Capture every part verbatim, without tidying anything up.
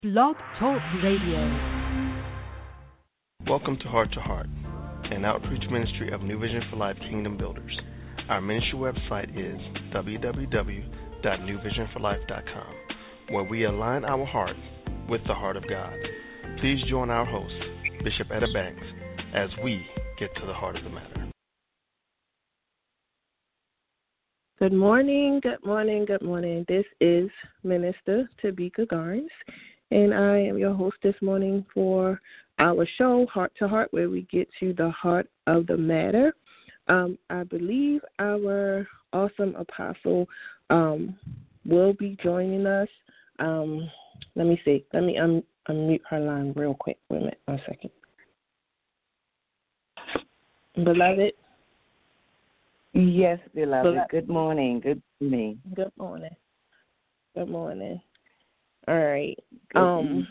Blog Talk Radio. Welcome to Heart to Heart, an outreach ministry of New Vision for Life Kingdom Builders. Our ministry website is w w w dot new vision for life dot com, where we align our hearts with the heart of God. Please join our host, Bishop Etta Banks, as we get to the heart of the matter. Good morning, good morning, good morning. This is Minister Tabika Garnes, and I am your host this morning for our show, Heart to Heart, where we get to the heart of the matter. Um, I believe our awesome apostle um, will be joining us. Um, let me see. Let me un- unmute her line real quick. Wait a minute, one second. Beloved. Yes, beloved. beloved. Good morning. Good morning. Good morning. Good morning. All right. Good Um.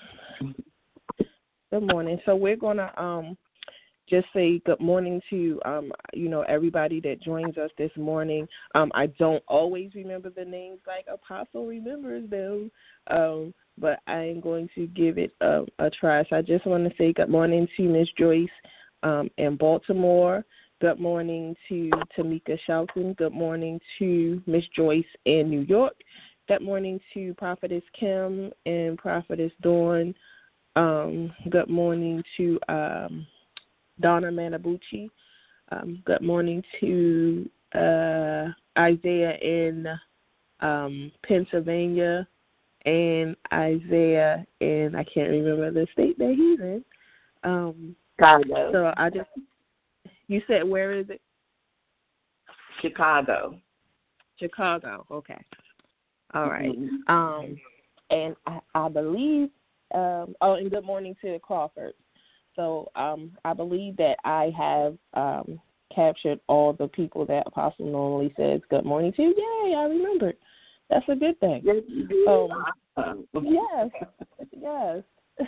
Good morning. So we're gonna um just say good morning to um you know everybody that joins us this morning. Um, I don't always remember the names like Apostle remembers them, um, but I am going to give it a, a try. So I just want to say good morning to Miss Joyce um, in Baltimore. Good morning to Tamika Shelton. Good morning to Miss Joyce in New York. Good morning to Prophetess Kim and Prophetess Dawn. Um, good morning to um, Donna Manabucci. Um, good morning to uh, Isaiah in um, Pennsylvania and Isaiah in, I can't remember the state that he's in. Um, Chicago. So I just, you said where is it? Chicago. Chicago, okay. All right. Mm-hmm. Um, and I, I believe, um, oh, and good morning to Crawford. So um, I believe that I have um, captured all the people that Apostle normally says good morning to. Yay, I remembered. That's a good thing. Yes, Um, yes, yes.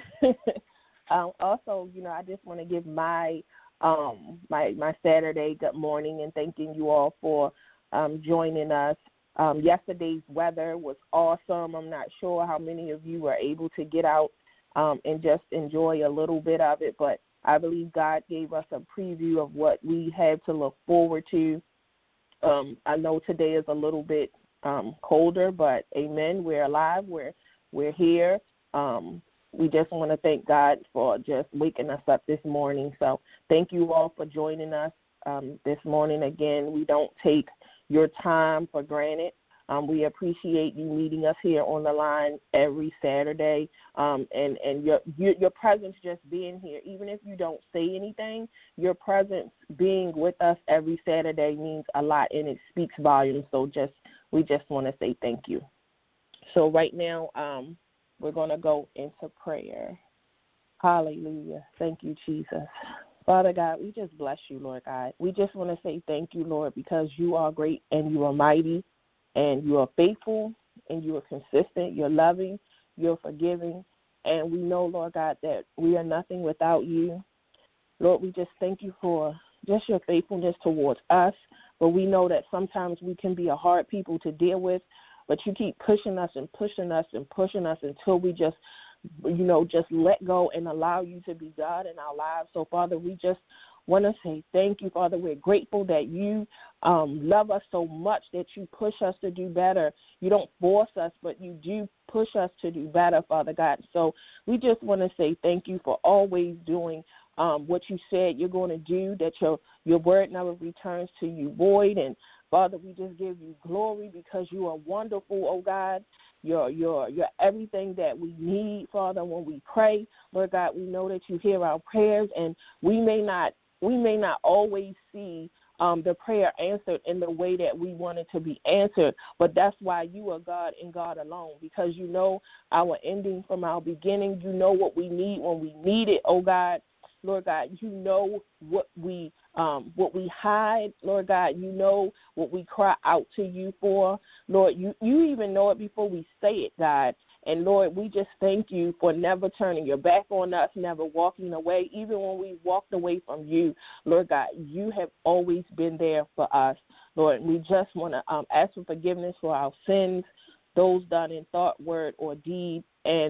um, also, you know, I just want to give my um, my my Saturday good morning and thanking you all for um, joining us. Um, yesterday's weather was awesome. I'm not sure how many of you were able to get out um, and just enjoy a little bit of it, but I believe God gave us a preview of what we have to look forward to. Um, I know today is a little bit um, colder, but amen, we're alive, we're, we're here. Um, we just want to thank God for just waking us up this morning. So thank you all for joining us um, this morning. Again, we don't take your time for granted. Um, we appreciate you meeting us here on the line every Saturday, um, and, and your, your your presence just being here. Even if you don't say anything, your presence being with us every Saturday means a lot, and it speaks volumes. So just we just want to say thank you. So right now um, we're going to go into prayer. Hallelujah. Thank you, Jesus. Father God, we just bless you, Lord God. We just want to say thank you, Lord, because you are great and you are mighty and you are faithful and you are consistent. You're loving, you're forgiving, and we know, Lord God, that we are nothing without you. Lord, we just thank you for just your faithfulness towards us, but we know that sometimes we can be a hard people to deal with, but you keep pushing us and pushing us and pushing us until we just you know, just let go and allow you to be God in our lives. So, Father, we just want to say thank you, Father. We're grateful that you um, love us so much that you push us to do better. You don't force us, but you do push us to do better, Father God. So we just want to say thank you for always doing um, what you said you're going to do, that your, your word never returns to you void. And, Father, we just give you glory because you are wonderful, oh God. You're, you're, you're everything that we need, Father, when we pray. Lord God, we know that you hear our prayers, and we may not we may not always see um, the prayer answered in the way that we want it to be answered, but that's why you are God and God alone, because you know our ending from our beginning. You know what we need when we need it, oh God. Lord God, you know what we um, what we hide, Lord God. You know what we cry out to you for, Lord. You you even know it before we say it, God. And Lord, we just thank you for never turning your back on us, never walking away. Even when we walked away from you, Lord God, you have always been there for us, Lord. We just want to um, ask for forgiveness for our sins, those done in thought, word, or deed. And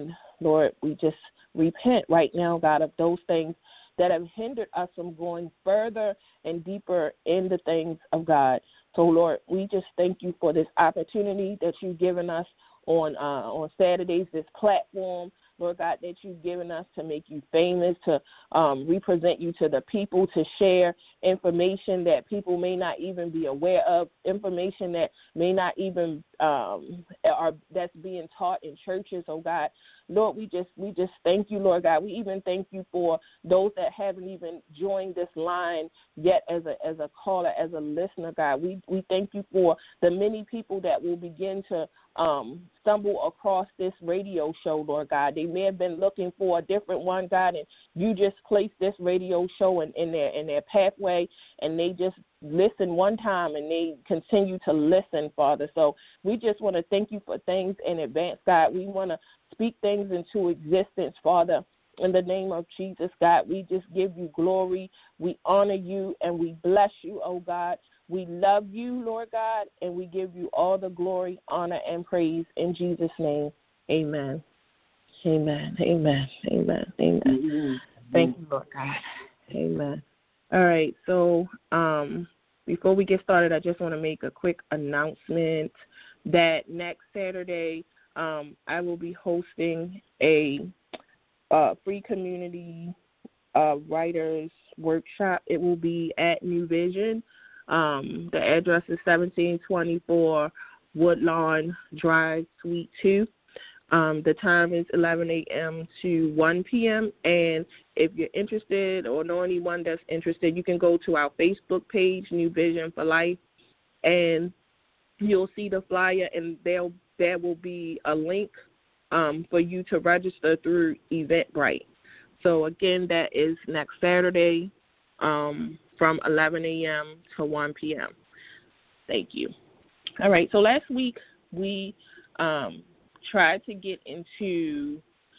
Lord, we just repent right now, God, of those things that have hindered us from going further and deeper in the things of God. So, Lord, we just thank you for this opportunity that you've given us on uh, on Saturdays, this platform, Lord God, that you've given us to make you famous, to um, represent you to the people, to share information that people may not even be aware of, information that may not even um, are that's being taught in churches, oh God. Lord, we just we just thank you, Lord God. We even thank you for those that haven't even joined this line yet as a as a caller, as a listener, God. We we thank you for the many people that will begin to um, stumble across this radio show, Lord God. They may have been looking for a different one, God, and you just placed this radio show in, in their in their pathway, and they just listen one time and they continue to listen, Father. So we just want to thank you for things in advance, God. We want to speak things into existence, Father. In the name of Jesus, God, we just give you glory. We honor you and we bless you, oh God. We love you, Lord God, and we give you all the glory, honor, and praise in Jesus' name. Amen. Amen. Amen. Amen. Amen. Mm-hmm. Thank you, Lord God. Amen. All right, so um, before we get started, I just want to make a quick announcement that next Saturday um, I will be hosting a uh, free community uh, writers workshop. It will be at New Vision. Um, the address is seventeen twenty-four Woodlawn Drive, Suite two. Um, the time is eleven a.m. to one p.m. And if you're interested or know anyone that's interested, you can go to our Facebook page, New Vision for Life, and you'll see the flyer, and there there will be a link um, for you to register through Eventbrite. So, again, that is next Saturday um, from eleven a.m. to one p.m. Thank you. All right, so last week we um, tried to get into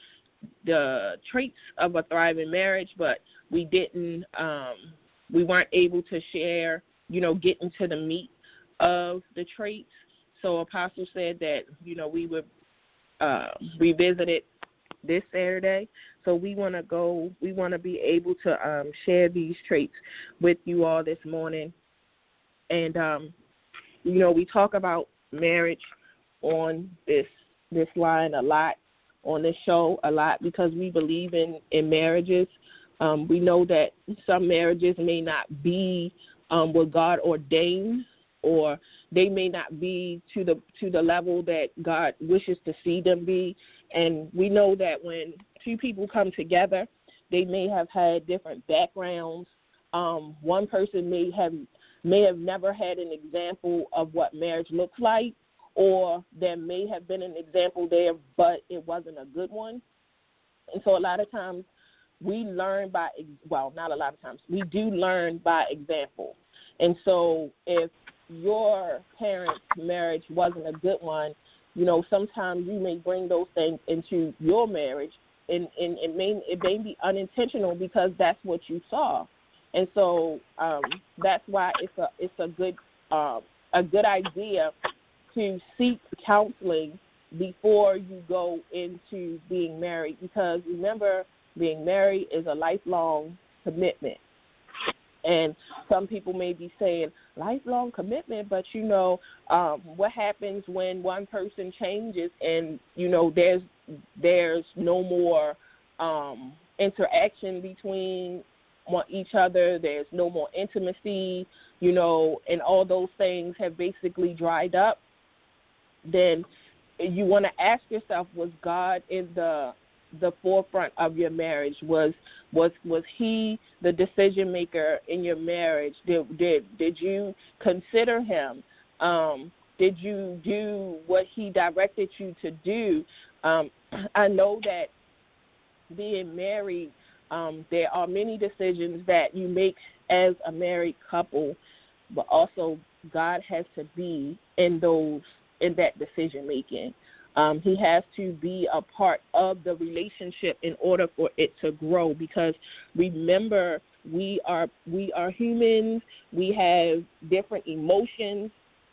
the traits of a thriving marriage, but we didn't, um, we weren't able to share, you know, get into the meat of the traits. So Apostle said that, you know, we would uh, revisit it this Saturday. So we want to go, we want to be able to um, share these traits with you all this morning. And, um, you know, we talk about marriage on this this line a lot, on this show a lot, because we believe in, in marriages. Um, we know that some marriages may not be um, what God ordained, or they may not be to the to the level that God wishes to see them be. And we know that when two people come together, they may have had different backgrounds. Um, one person may have may have never had an example of what marriage looks like, or there may have been an example there, but it wasn't a good one. And so a lot of times we learn by, well, not a lot of times, we do learn by example. And so if your parents' marriage wasn't a good one, you know, sometimes you may bring those things into your marriage, and, and it may it may be unintentional because that's what you saw. And so um, that's why it's a it's a good uh, a good idea to seek counseling before you go into being married, because remember, being married is a lifelong commitment. And some people may be saying lifelong commitment, but you know um, what happens when one person changes and you know there's there's no more um, interaction between each other. There's no more intimacy, you know, and all those things have basically dried up. Then you want to ask yourself, was God in the the forefront of your marriage? Was was was he the decision maker in your marriage? Did did did you consider him? Um, did you do what he directed you to do? Um, I know that being married, um, there are many decisions that you make as a married couple, but also God has to be in those in that decision making. Um, he has to be a part of the relationship in order for it to grow, because remember, we are we are humans. We have different emotions.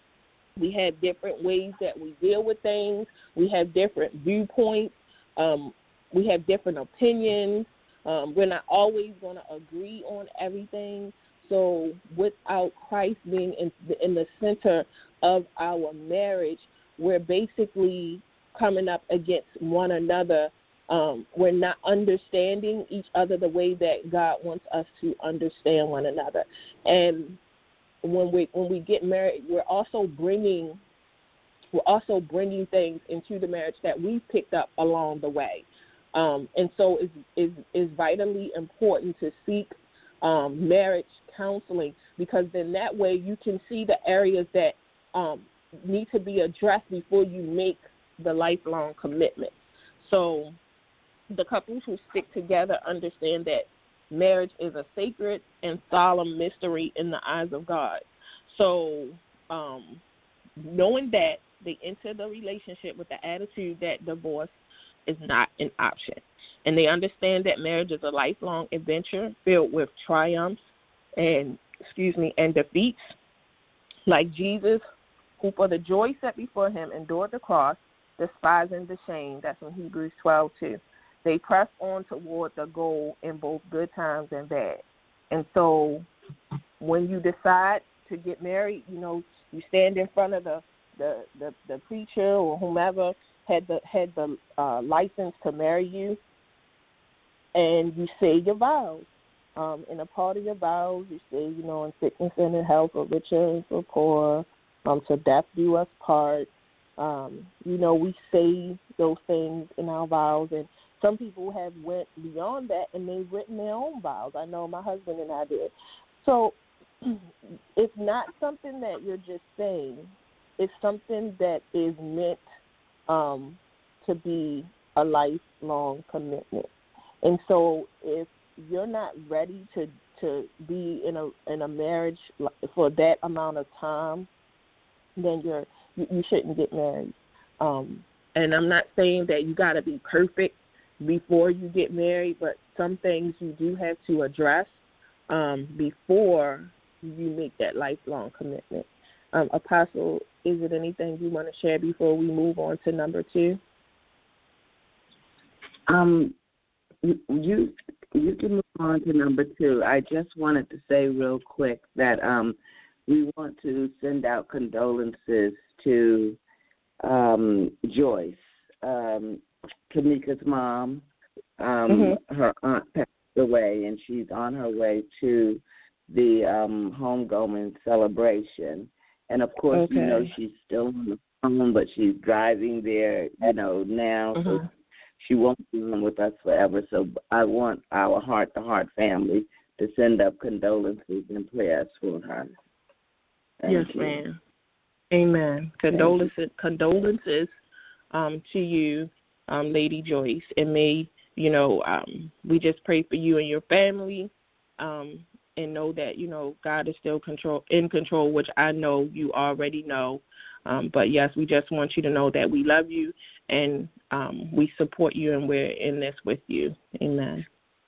We have different ways that we deal with things. We have different viewpoints. Um, we have different opinions. Um, we're not always going to agree on everything. So without Christ being in the, in the center of our marriage, we're basically coming up against one another. Um, we're not understanding each other the way that God wants us to understand one another. And when we when we get married, we're also bringing we're also bringing things into the marriage that we picked up along the way. Um, and so it's, it's, it's vitally important to seek um, marriage counseling, because then that way you can see the areas that um, need to be addressed before you make the lifelong commitment. So the couples who stick together understand that marriage is a sacred and solemn mystery in the eyes of God. So um, knowing that, they enter the relationship with the attitude that divorce is not an option. And they understand that marriage is a lifelong adventure filled with triumphs and, excuse me, and defeats. Like Jesus, who for the joy set before him endured the cross, despising the shame. That's in Hebrews twelve two. They press on toward the goal in both good times and bad. And so when you decide to get married, you know, you stand in front of the The, the, the preacher or whomever had the had the uh, license to marry you, and you say your vows. Um, in a part of your vows, you say, you know, in sickness and in health, or riches or poor, um, till death do us part. Um, you know, we say those things in our vows, and some people have went beyond that and they've written their own vows. I know my husband and I did. So it's not something that you're just saying. It's something that is meant um, to be a lifelong commitment. And so if you're not ready to, to be in a in a marriage for that amount of time, then you're you, you shouldn't get married. Um, and I'm not saying that you got to be perfect before you get married, but some things you do have to address um, before you make that lifelong commitment. Um, Apostle, is it anything you want to share before we move on to number two? Um, you you can move on to number two. I just wanted to say real quick that um, we want to send out condolences to um, Joyce, um, Kamika's mom. Um, mm-hmm. Her aunt passed away, and she's on her way to the um, homegoing celebration. And, of course, okay. you know, she's still on the phone, but she's driving there, you know, now. Uh-huh. So she won't be on with us forever. So I want our heart-to-heart family to send up condolences and prayers for her. Thank yes, you. ma'am. Amen. Condolences, condolences um, to you, um, Lady Joyce. And may, you know, um, we just pray for you and your family. Um And know that, you know, God is still control in control, which I know you already know. Um, but, yes, we just want you to know that we love you and um, we support you, and we're in this with you. Amen.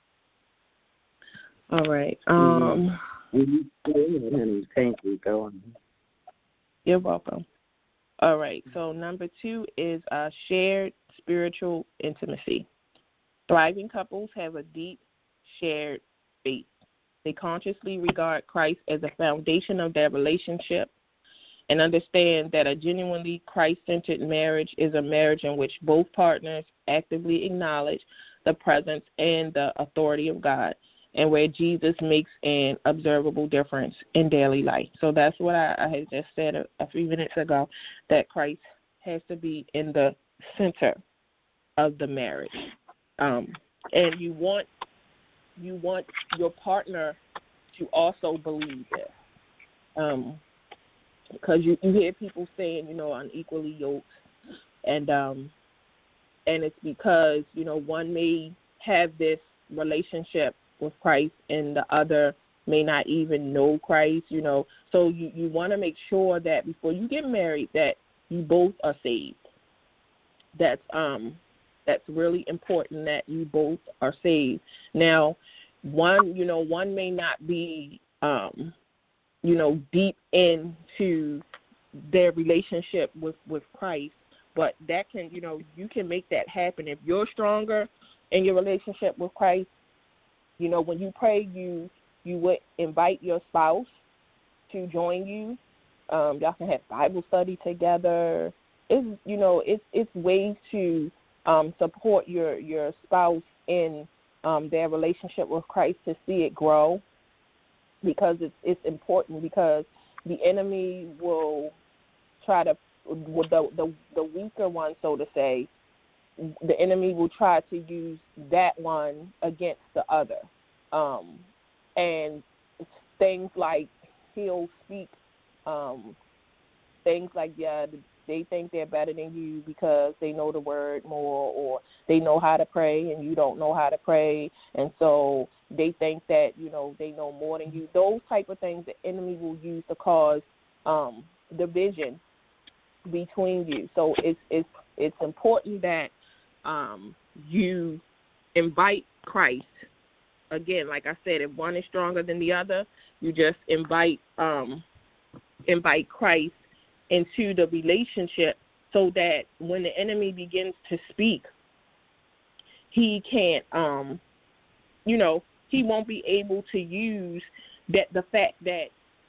All right. Um, Thank you. Go on. You're welcome. All right. So number two is uh, shared spiritual intimacy. Thriving couples have a deep shared faith. They consciously regard Christ as the foundation of their relationship and understand that a genuinely Christ-centered marriage is a marriage in which both partners actively acknowledge the presence and the authority of God, and where Jesus makes an observable difference in daily life. So that's what I, I had just said a, a few minutes ago, that Christ has to be in the center of the marriage. Um, and you want You want your partner to also believe this. Um, because you, you hear people saying, you know, unequally yoked. And um, and it's because, you know, one may have this relationship with Christ and the other may not even know Christ, you know. So you, you want to make sure that before you get married that you both are saved. That's um that's really important, that you both are saved. Now, one, you know, one may not be, um, you know, deep into their relationship with, with Christ, but that can, you know, you can make that happen. If you're stronger, in your relationship with Christ, you know, when you pray, you you would invite your spouse to join you. Um, y'all can have Bible study together. It's, you know, it's it's ways to um, support your, your spouse in um, their relationship with Christ to see it grow, because it's it's important, because the enemy will try to, with the, the the weaker one, so to say, the enemy will try to use that one against the other. Um, and things like he'll speak, um, things like, yeah, they think they're better than you because they know the word more, or they know how to pray and you don't know how to pray. And so they think that, you know, they know more than you. Those type of things the enemy will use to cause um, division between you. So it's it's it's important that um, you invite Christ. Again, like I said, if one is stronger than the other, you just invite um, invite Christ into the relationship, so that when the enemy begins to speak, he can't, um, you know, he won't be able to use that the fact that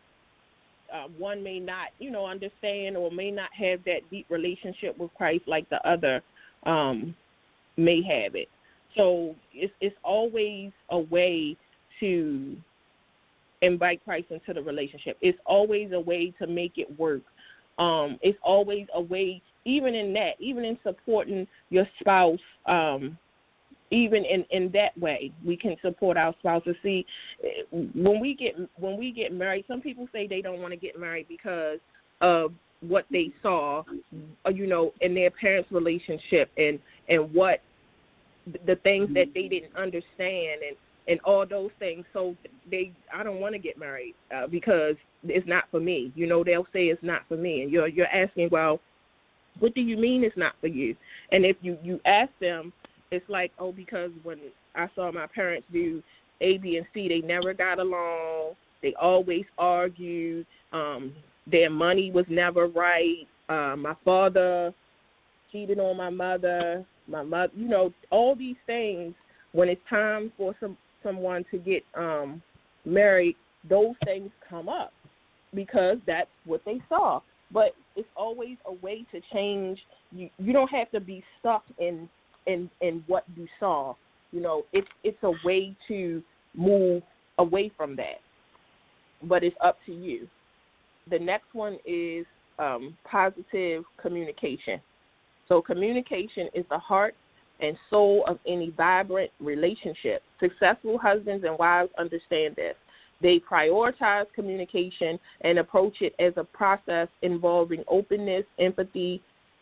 uh, one may not, you know, understand or may not have that deep relationship with Christ like the other um, may have it. So it's it's always a way to invite Christ into the relationship. It's always a way to make it work. Um, it's always a way, even in that, even in supporting your spouse, um, even in, in that way, we can support our spouses. See, when we get when we get married, some people say they don't want to get married because of what they saw, you know, in their parents' relationship, and, and what the things that they didn't understand, and, and all those things. So they, I don't want to get married uh, because it's not for me. You know, they'll say it's not for me. And you're you're asking, well, what do you mean it's not for you? And if you, you ask them, it's like, oh, because when I saw my parents do A, B, and C, they never got along. They always argued. Um, their money was never right. Uh, my father cheated on my mother. My mother, you know, all these things. When it's time for some someone to get um, married, those things come up because that's what they saw. But it's always a way to change. You, you don't have to be stuck in, in in what you saw. You know, it's it's a way to move away from that. But it's up to you. The next one is um, positive communication. So communication is the heart and soul of any vibrant relationship. Successful husbands and wives understand this. They prioritize communication and approach it as a process involving openness, empathy,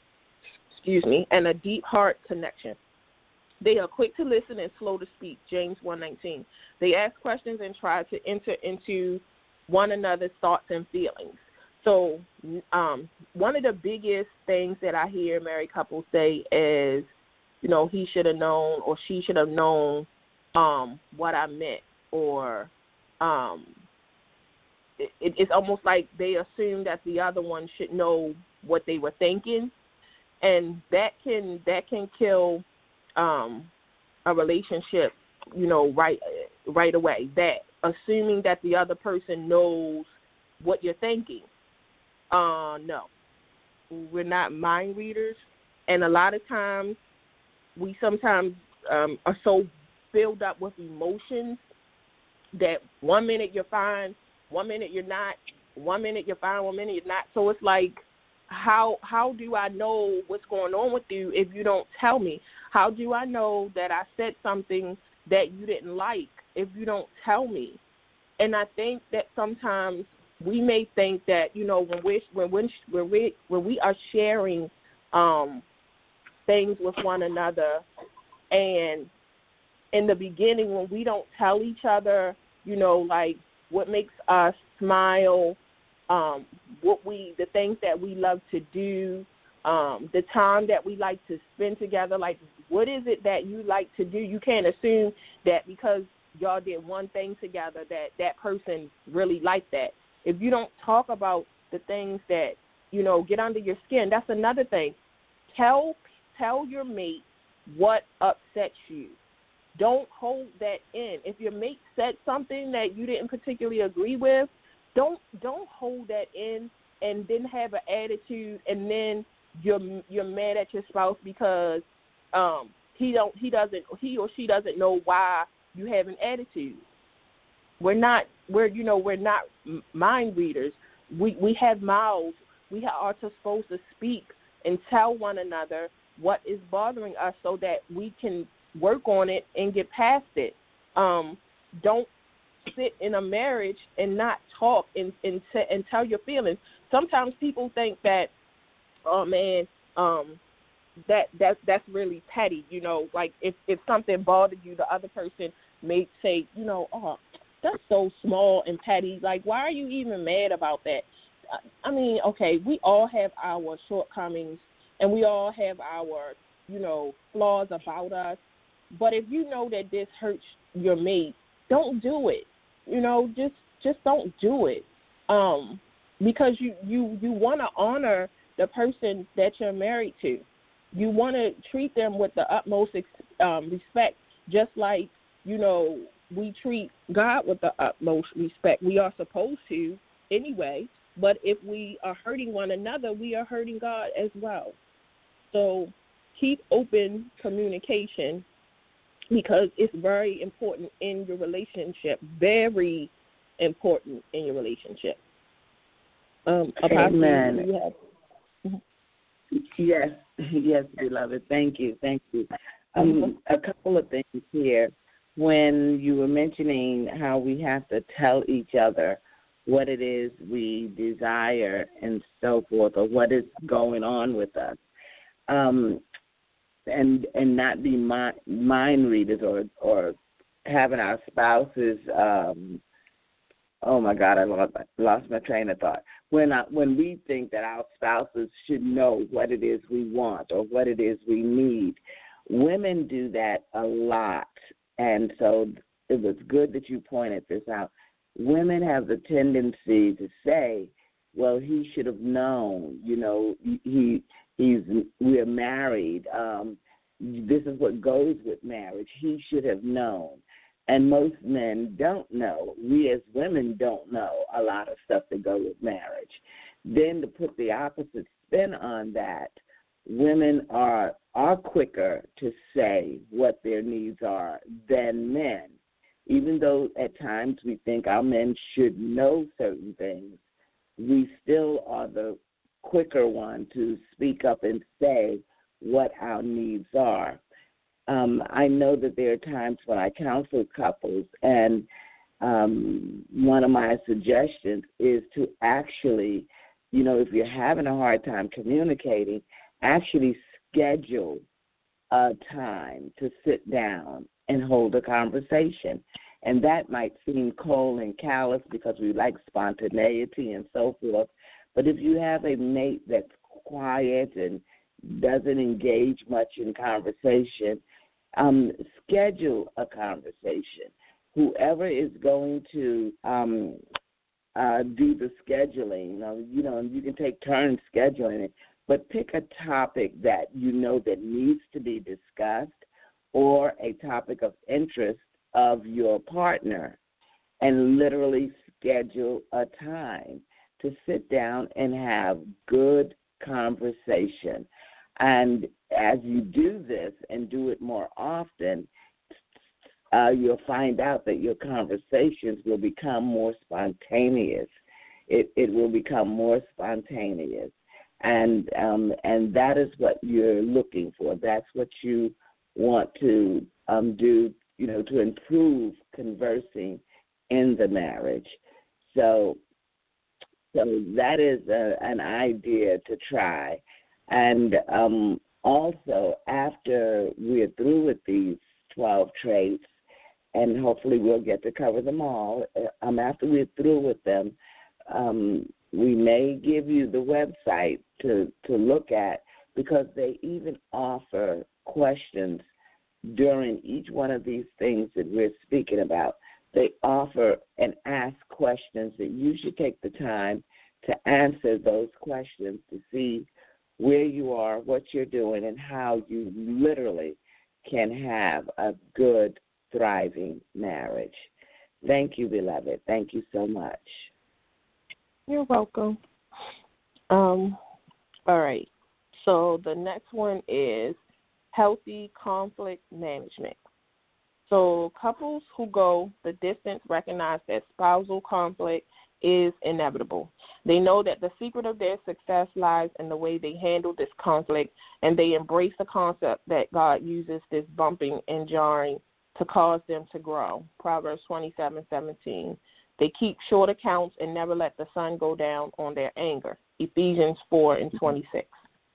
excuse me, and a deep heart connection. They are quick to listen and slow to speak, James one nineteen. They ask questions and try to enter into one another's thoughts and feelings. So um, one of the biggest things that I hear married couples say is, you know, he should have known or she should have known um, what I meant, or um, it, it's almost like they assume that the other one should know what they were thinking, and that can that can kill um, a relationship, you know, right right away. That assuming that the other person knows what you're thinking. Uh, no, we're not mind readers, and a lot of times we sometimes um, are so filled up with emotions that one minute you're fine, one minute you're not, one minute you're fine, one minute you're not. So it's like, how how do I know what's going on with you if you don't tell me? How do I know that I said something that you didn't like if you don't tell me? And I think that sometimes we may think that, you know, when we when when when we when we are sharing um, things with one another, and in the beginning when we don't tell each other, you know, like what makes us smile, um, what we the things that we love to do, um, the time that we like to spend together, like what is it that you like to do? You can't assume that because y'all did one thing together that that person really liked that. If you don't talk about the things that, you know, get under your skin, that's another thing. Tell tell your mate what upsets you. don't hold that in. If your mate said something that you didn't particularly agree with, don't don't hold that in and then have an attitude, and then you're you're mad at your spouse because um, he don't he doesn't he or she doesn't know why you have an attitude. We're not we're you know we're not mind readers. We we have mouths. We are supposed to speak and tell one another what is bothering us so that we can work on it and get past it. Um, don't sit in a marriage and not talk and and, t- and tell your feelings. Sometimes people think that, oh man, um, that that that's really petty. You know, like if if something bothered you, the other person may say, you know, oh, that's so small and petty. Like, why are you even mad about that? I mean, okay, we all have our shortcomings and we all have our, you know, flaws about us. But if you know that this hurts your mate, don't do it. You know, just just don't do it. Um, because you, you, you want to honor the person that you're married to. You want to treat them with the utmost um, respect, just like, you know, we treat God with the utmost respect. We are supposed to anyway. But if we are hurting one another, we are hurting God as well. So keep open communication because it's very important in your relationship, very important in your relationship. Um, Amen. Apostle, you have... Yes, yes, beloved. Thank you, thank you. Um, a couple of things here. When you were mentioning how we have to tell each other what it is we desire and so forth, or what is going on with us, um, and and not be mind, mind readers or or having our spouses. Um, oh my God, I lost, lost my train of thought. When I, when we think that our spouses should know what it is we want or what it is we need, women do that a lot, and so it was good that you pointed this out. Women have the tendency to say, well, he should have known, you know, he he's we're married. Um, this is what goes with marriage. He should have known. And most men don't know. We as women don't know a lot of stuff that goes with marriage. Then to put the opposite spin on that, women are are quicker to say what their needs are than men. Even though at times we think our men should know certain things, we still are the quicker one to speak up and say what our needs are. Um, I know that there are times when I counsel couples, and um, one of my suggestions is to actually, you know, if you're having a hard time communicating, actually schedule a time to sit down and hold a conversation. And that might seem cold and callous because we like spontaneity and so forth. But if you have a mate that's quiet and doesn't engage much in conversation, um, schedule a conversation. Whoever is going to um, uh, do the scheduling, you know, you know, you can take turns scheduling it, but pick a topic that you know that needs to be discussed, or a topic of interest of your partner, and literally schedule a time to sit down and have good conversation. And as you do this and do it more often, uh, you'll find out that your conversations will become more spontaneous. It, it will become more spontaneous. And um, and that is what you're looking for. That's what you want to um, do, you know, to improve conversing in the marriage. So, so that is a, an idea to try. And um, also, after we're through with these twelve traits, and hopefully we'll get to cover them all, um, after we're through with them, um, we may give you the website to, to look at, because they even offer questions during each one of these things that we're speaking about. They offer and ask questions that you should take the time to answer those questions to see where you are, what you're doing, and how you literally can have a good thriving marriage. Thank you, beloved. Thank you so much. You're welcome. Um, all right. So the next one is healthy conflict management. So couples who go the distance recognize that spousal conflict is inevitable. They know that the secret of their success lies in the way they handle this conflict, and they embrace the concept that God uses this bumping and jarring to cause them to grow. Proverbs twenty-seven seventeen. They keep short accounts and never let the sun go down on their anger. Ephesians four and twenty-six.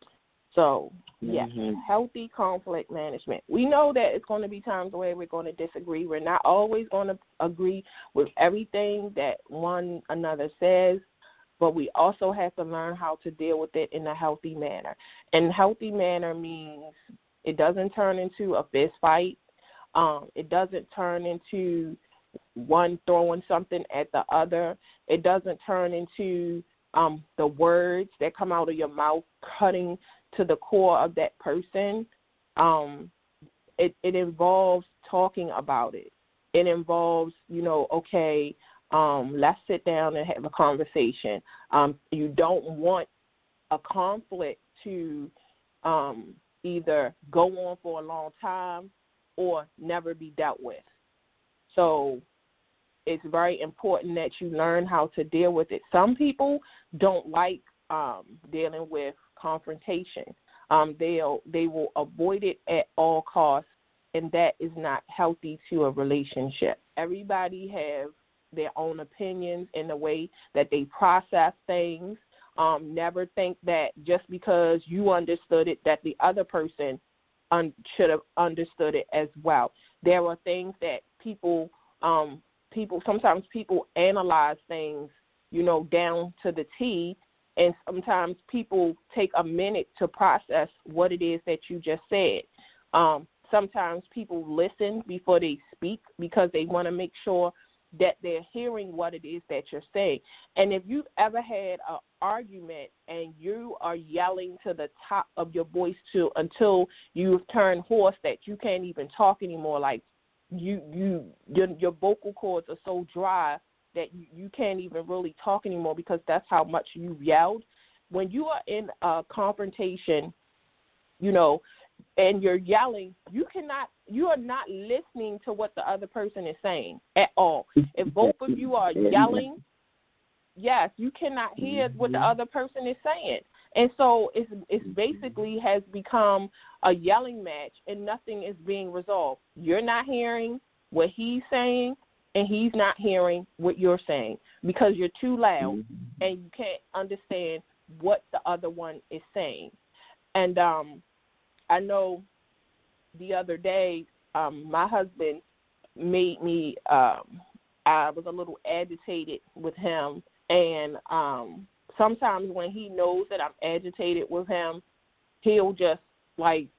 So, yes, mm-hmm. healthy conflict management. We know that it's going to be times where we're going to disagree. We're not always going to agree with everything that one another says, but we also have to learn how to deal with it in a healthy manner. And healthy manner means it doesn't turn into a fist fight. Um, it doesn't turn into one throwing something at the other. It doesn't turn into um, the words that come out of your mouth cutting to the core of that person. Um, it, it involves talking about it. It involves, you know, okay, um, let's sit down and have a conversation. Um, you don't want a conflict to um, either go on for a long time or never be dealt with. So it's very important that you learn how to deal with it. Some people don't like um, dealing with confrontation. Um, they'll they will avoid it at all costs, and that is not healthy to a relationship. Everybody have their own opinions in the way that they process things. Um, never think that just because you understood it that the other person un- should have understood it as well. There are things that people um, people sometimes people analyze things, you know, down to the T. And sometimes people take a minute to process what it is that you just said. Um, sometimes people listen before they speak because they want to make sure that they're hearing what it is that you're saying. And if you've ever had an argument and you are yelling to the top of your voice to until you've turned hoarse that you can't even talk anymore, like you you your, your vocal cords are so dry that you, you can't even really talk anymore because that's how much you've yelled. When you are in a confrontation, you know, and you're yelling, you cannot, you are not listening to what the other person is saying at all. If both of you are yelling, yes, you cannot hear what the other person is saying. And so it's it's basically has become a yelling match and nothing is being resolved. You're not hearing what he's saying, and he's not hearing what you're saying because you're too loud and you can't understand what the other one is saying. And um, I know the other day um, my husband made me, um, I was a little agitated with him. And um, sometimes when he knows that I'm agitated with him, he'll just like,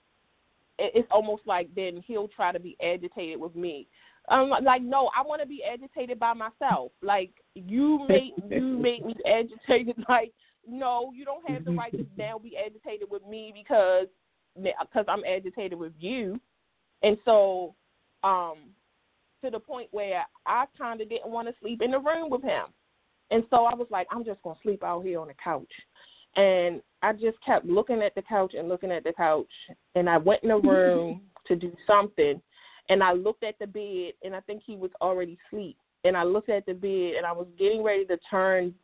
it's almost like then he'll try to be agitated with me. I'm like, no, I want to be agitated by myself. Like, you made you made me agitated. Like, no, you don't have the right to now be agitated with me because because I'm agitated with you. And so, um, to the point where I kind of didn't want to sleep in the room with him. And so I was like, I'm just going to sleep out here on the couch. And I just kept looking at the couch and looking at the couch. And I went in the room to do something. And I looked at the bed, and I think he was already asleep. And I looked at the bed, and I was getting ready to turn,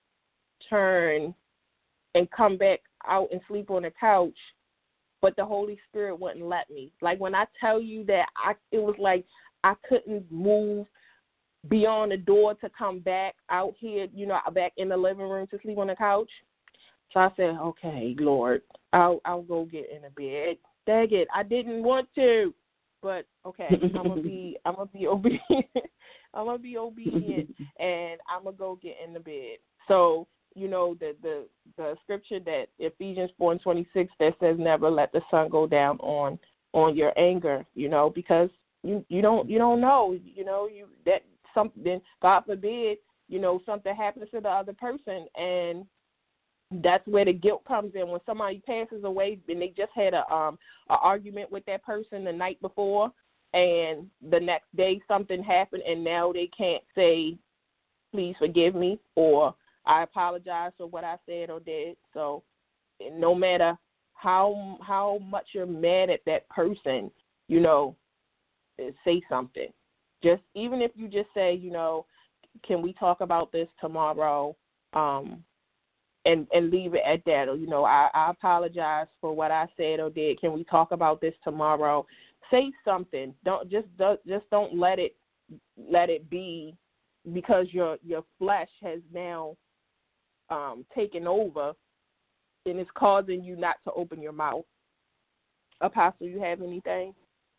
turn, and come back out and sleep on the couch. But the Holy Spirit wouldn't let me. Like when I tell you that, I it was like I couldn't move beyond the door to come back out here, you know, back in the living room to sleep on the couch. So I said, okay, Lord, I'll I'll go get in the bed. Dang it, I didn't want to. But okay, I'm gonna be I'm gonna be obedient. I'm gonna be obedient, and I'm gonna go get in the bed. So you know the the the scripture that Ephesians four and twenty six that says never let the sun go down on on your anger. You know because you you don't you don't know you know you that something God forbid you know something happens to the other person and. That's where the guilt comes in. When somebody passes away and they just had a um an argument with that person the night before, and the next day something happened and now they can't say, please forgive me, or I apologize for what I said or did. So no matter how how much you're mad at that person, you know, say something. Just even if you just say, you know, can we talk about this tomorrow, um, and and leave it at that. Or, you know, I, I apologize for what I said or did. Can we talk about this tomorrow? Say something. Don't just just don't let it let it be because your your flesh has now um, taken over and it's causing you not to open your mouth. Apostle, you have anything?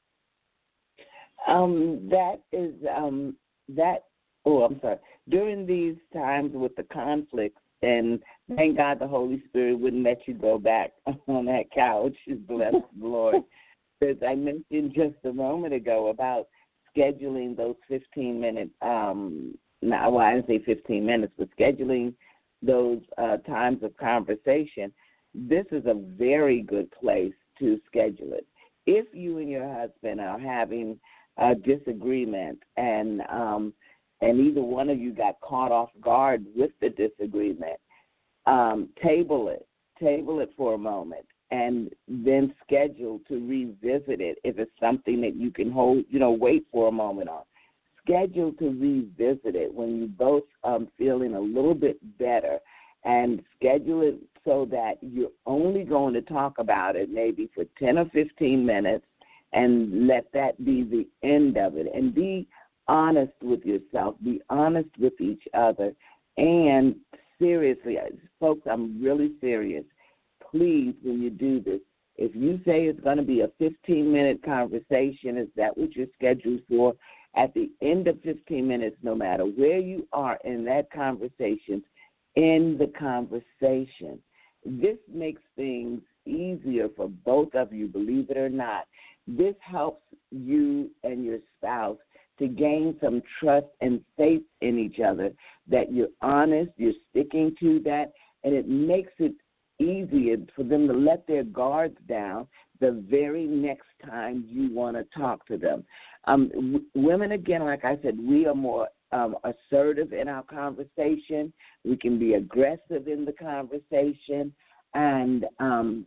Um, that is um, that. Oh, I'm sorry. During these times with the conflicts, and thank God the Holy Spirit wouldn't let you go back on that couch. Bless the Lord. As I mentioned just a moment ago about scheduling those fifteen minute. Um, now, well, I didn't say fifteen minutes, but scheduling those uh, times of conversation. This is a very good place to schedule it. If you and your husband are having a disagreement and um, and either one of you got caught off guard with the disagreement, um, table it. Table it for a moment and then schedule to revisit it if it's something that you can hold, you know, wait for a moment on. Schedule to revisit it when you both um feeling a little bit better, and schedule it so that you're only going to talk about it maybe for ten or fifteen minutes and let that be the end of it. And be honest with yourself. Be honest with each other. And seriously, folks, I'm really serious. Please, when you do this, if you say it's going to be a fifteen-minute conversation, is that what you're scheduled for? At the end of fifteen minutes, no matter where you are in that conversation, end the conversation. This makes things easier for both of you, believe it or not. This helps you and your spouse to gain some trust and faith in each other, that you're honest, you're sticking to that, and it makes it easier for them to let their guards down the very next time you want to talk to them. Um, w- women, again, like I said, we are more um, assertive in our conversation. We can be aggressive in the conversation, and um,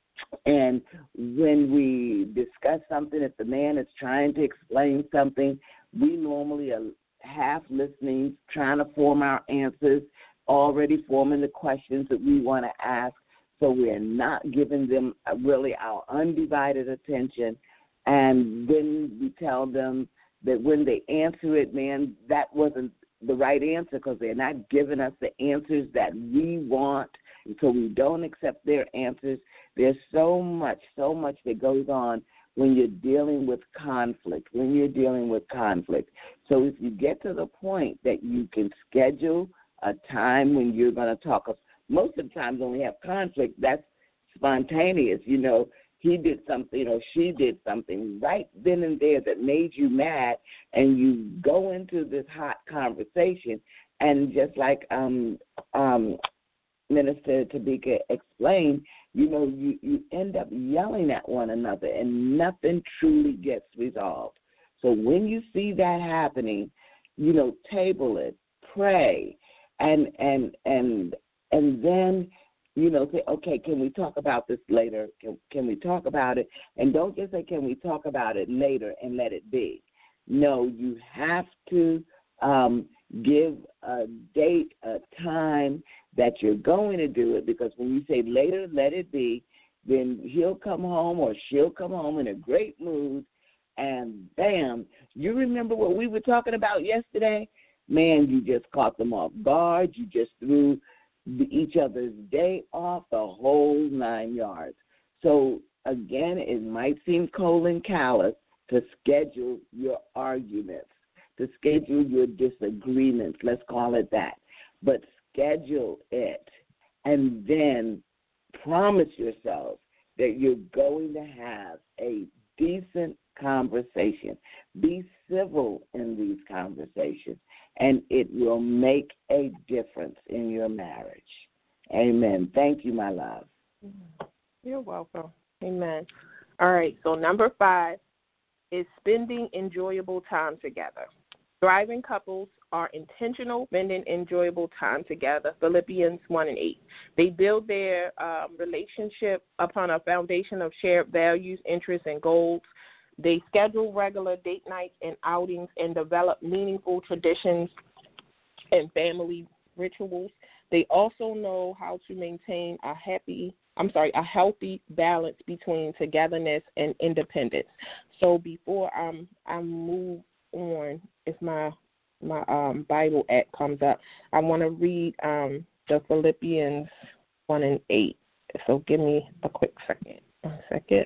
and when we discuss something, if the man is trying to explain something, we normally are half listening, trying to form our answers, already forming the questions that we want to ask, so we're not giving them really our undivided attention. And then we tell them that when they answer it, man, that wasn't the right answer because they're not giving us the answers that we want, and so we don't accept their answers. There's so much, so much that goes on when you're dealing with conflict, when you're dealing with conflict. So if you get to the point that you can schedule a time when you're going to talk, most of the times when we have conflict, that's spontaneous. You know, he did something or she did something right then and there that made you mad, and you go into this hot conversation, and just like um, um, Minister Tabika explained, you know, you, you end up yelling at one another, and nothing truly gets resolved. So when you see that happening, you know, table it, pray, and and and and then, you know, say, okay, can we talk about this later? Can, can we talk about it? And don't just say, can we talk about it later and let it be. No, you have to um, give a date, a time that you're going to do it, because when you say later, let it be, then he'll come home or she'll come home in a great mood, and bam, you remember what we were talking about yesterday? Man, you just caught them off guard. You just threw each other's day off, the whole nine yards. So, again, it might seem cold and callous to schedule your arguments, to schedule your disagreements, let's call it that. But schedule it, and then promise yourself that you're going to have a decent conversation. Be civil in these conversations, and it will make a difference in your marriage. Amen. Thank you, my love. You're welcome. Amen. All right, so number five, is spending enjoyable time together. Thriving couples are intentional, spending enjoyable time together. Philippians one and eight. They build their um, relationship upon a foundation of shared values, interests, and goals. They schedule regular date nights and outings and develop meaningful traditions and family rituals. They also know how to maintain a happy, I'm sorry, a healthy balance between togetherness and independence. So before I'm, I move on, if my my um, Bible app comes up, I want to read um, the Philippians one and eight. So give me a quick second. One second.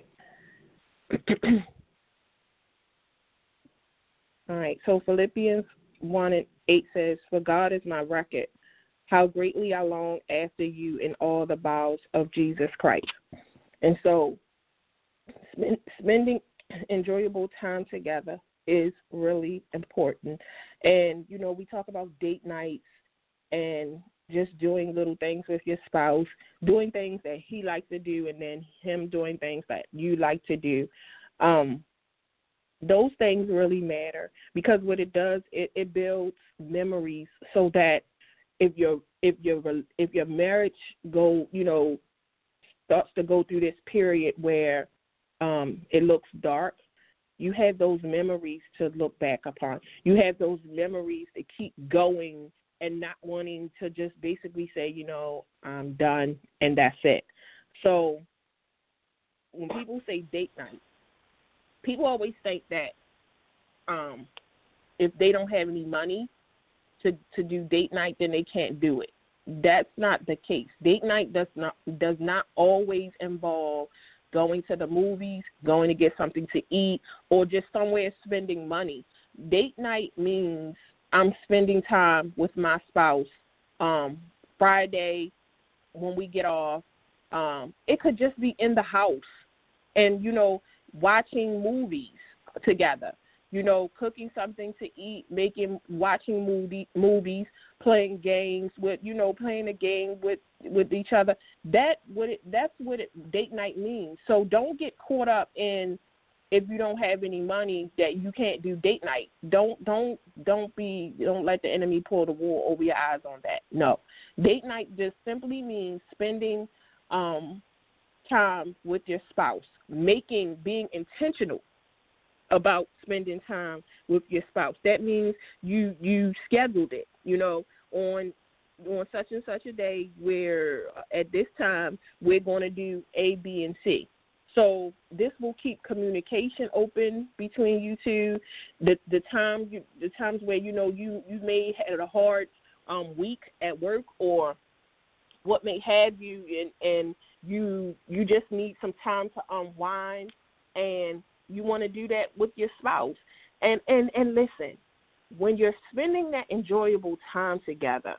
All right. So Philippians one and eight says, "For God is my record, how greatly I long after you in all the bowels of Jesus Christ." And so spend, spending enjoyable time together is really important. And, you know, we talk about date nights and just doing little things with your spouse, doing things that he likes to do and then him doing things that you like to do. Um, those things really matter because what it does, it, it builds memories so that if your if your if your marriage go, you know, starts to go through this period where um, it looks dark, you have those memories to look back upon. You have those memories to keep going and not wanting to just basically say, you know, I'm done and that's it. So when people say date night, people always think that um, if they don't have any money to, to do date night, then they can't do it. That's not the case. Date night does not does not always involve going to the movies, going to get something to eat, or just somewhere spending money. Date night means I'm spending time with my spouse um, Friday when we get off. Um, it could just be in the house and, you know, watching movies together, you know, cooking something to eat, making, watching movie, movies, playing games with, you know, playing a game with, with each other. That what it, that's what it, date night means. So don't get caught up in if you don't have any money that you can't do date night. Don't don't don't be don't let the enemy pull the wool over your eyes on that. No, date night just simply means spending um, time with your spouse, making being intentional about spending time with your spouse. That means you you scheduled it, you know, on on such and such a day where at this time we're going to do A, B, and C. So this will keep communication open between you two. The the time you, the times where you know you, you may have a hard um, week at work or what may have you, and, and you you just need some time to unwind, and you want to do that with your spouse. And, and and listen, when you're spending that enjoyable time together,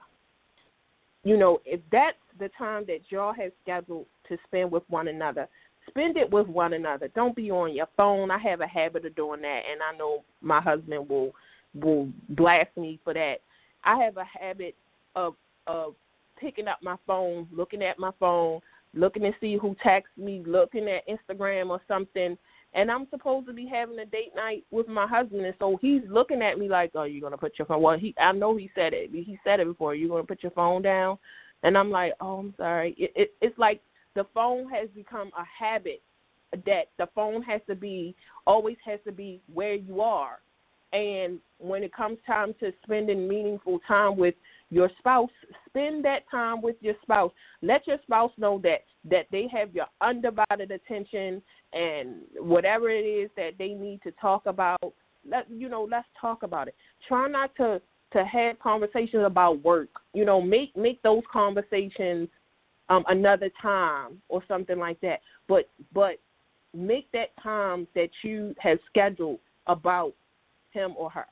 you know, if that's the time that y'all have scheduled to spend with one another, spend it with one another. Don't be on your phone. I have a habit of doing that, and I know my husband will will blast me for that. I have a habit of of picking up my phone, looking at my phone, looking to see who texts me, looking at Instagram or something, and I'm supposed to be having a date night with my husband, and so he's looking at me like, "Oh, you're gonna put your phone?" Well, he, I know he said it. He said it before. You're gonna put your phone down, and I'm like, "Oh, I'm sorry." It, it, it's like the phone has become a habit that the phone has to be always has to be where you are, and when it comes time to spending meaningful time with your spouse, spend that time with your spouse. Let your spouse know that that they have your undivided attention, and whatever it is that they need to talk about, let you know, let's talk about it. Try not to, to have conversations about work. You know, make make those conversations um, another time or something like that. But but make that time that you have scheduled about him or her.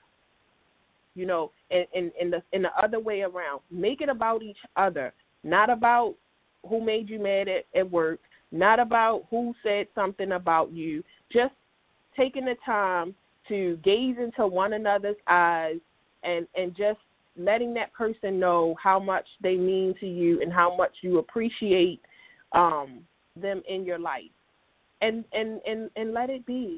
You know, and, and, and, the, and the other way around. Make it about each other, not about who made you mad at, at work, not about who said something about you. Just taking the time to gaze into one another's eyes and, and just letting that person know how much they mean to you and how much you appreciate um, them in your life. And, and, and, and let it be.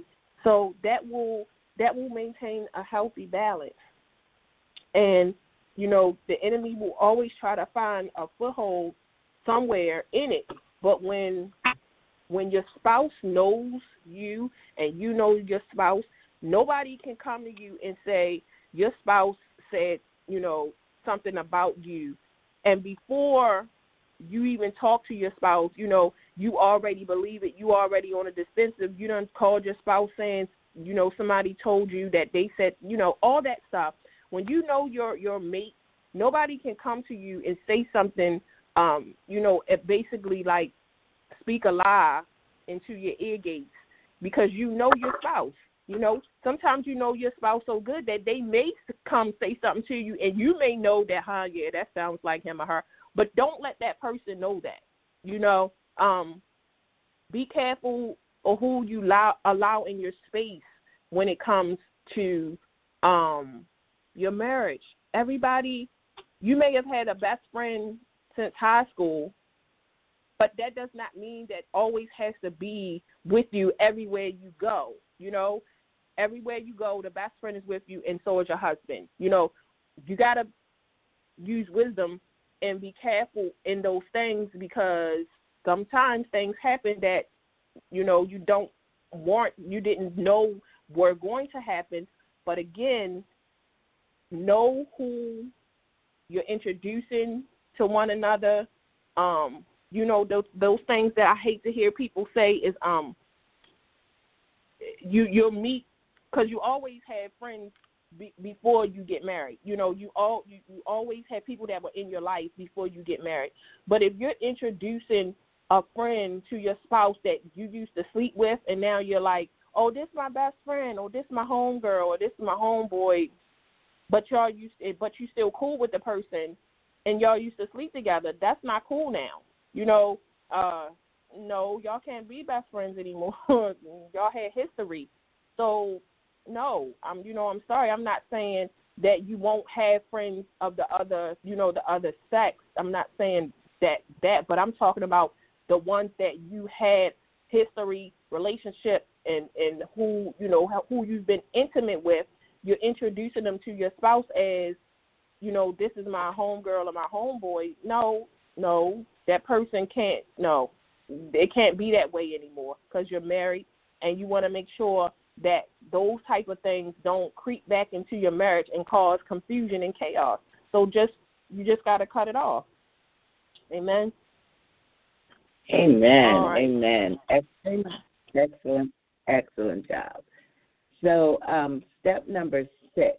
So that will that will maintain a healthy balance. And, you know, the enemy will always try to find a foothold somewhere in it. But when when your spouse knows you and you know your spouse, nobody can come to you and say your spouse said, you know, something about you. And before you even talk to your spouse, you know, you already believe it. You already on a defensive. You done called your spouse saying, you know, somebody told you that they said, you know, all that stuff. When you know your, your mate, nobody can come to you and say something, um, you know, basically like speak a lie into your ear gates because you know your spouse. You know, sometimes you know your spouse so good that they may come say something to you and you may know that, huh, yeah, that sounds like him or her. But don't let that person know that, you know. Um, be careful of who you allow, allow in your space when it comes to um, your marriage. Everybody, you may have had a best friend since high school, but that does not mean that always has to be with you everywhere you go, you know. Everywhere you go, the best friend is with you, and so is your husband. You know, you got to use wisdom and be careful in those things because sometimes things happen that, you know, you don't want, you didn't know were going to happen. But again, know who you're introducing to one another. Um, you know, those those things that I hate to hear people say is um, you you'll meet. Because you always had friends be, before you get married. You know, you all you, you always had people that were in your life before you get married. But if you're introducing a friend to your spouse that you used to sleep with, and now you're like, oh, this is my best friend, or this is my homegirl, or this is my homeboy, but y'all used, but you still cool with the person, and y'all used to sleep together. That's not cool now. You know, uh, no, y'all can't be best friends anymore. Y'all had history, so. No, I'm. You know, I'm sorry. I'm not saying that you won't have friends of the other, you know, the other sex. I'm not saying that that, but I'm talking about the ones that you had history, relationship, and and who you know who you've been intimate with. You're introducing them to your spouse as, you know, this is my homegirl or my homeboy. No, no, that person can't. No, it can't be that way anymore because you're married and you want to make sure that those type of things don't creep back into your marriage and cause confusion and chaos. So just you just got to cut it off. Amen. Amen. Right. Amen. Excellent, excellent, excellent job. So um, step number six,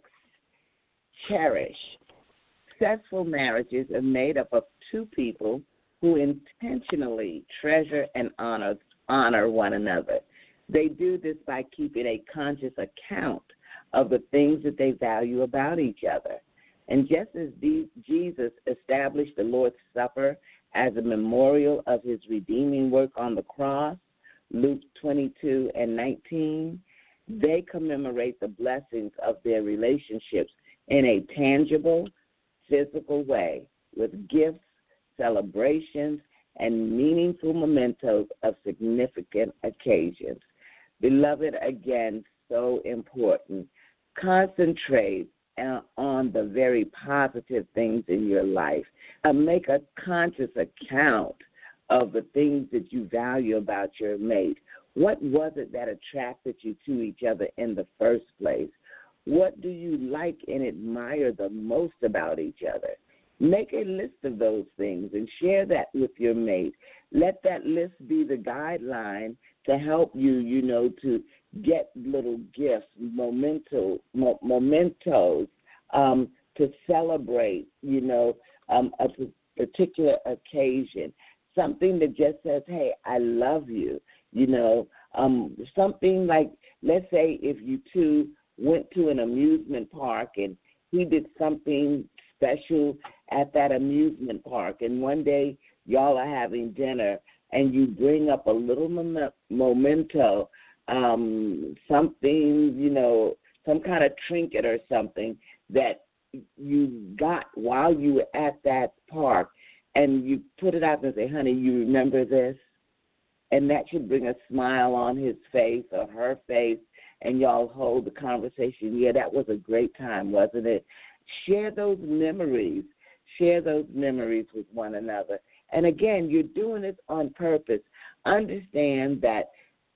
cherish. Successful marriages are made up of two people who intentionally treasure and honor honor one another. They do this by keeping a conscious account of the things that they value about each other. And just as Jesus established the Lord's Supper as a memorial of his redeeming work on the cross, Luke twenty-two and nineteen, they commemorate the blessings of their relationships in a tangible, physical way with gifts, celebrations, and meaningful mementos of significant occasions. Beloved, again, so important. Concentrate uh, on the very positive things in your life. Uh, make a conscious account of the things that you value about your mate. What was it that attracted you to each other in the first place? What do you like and admire the most about each other? Make a list of those things and share that with your mate. Let that list be the guideline to help you, you know, to get little gifts, memento, mo- mementos, um, to celebrate, you know, um, a particular occasion. Something that just says, hey, I love you, you know, um, something like, let's say if you two went to an amusement park and he did something special at that amusement park, and one day y'all are having dinner and you bring up a little mom- memento, um, something, you know, some kind of trinket or something that you got while you were at that park, and you put it out and say, honey, you remember this? And that should bring a smile on his face or her face, and y'all hold the conversation. Yeah, that was a great time, wasn't it? Share those memories. Share those memories with one another. And again, you're doing this on purpose. Understand that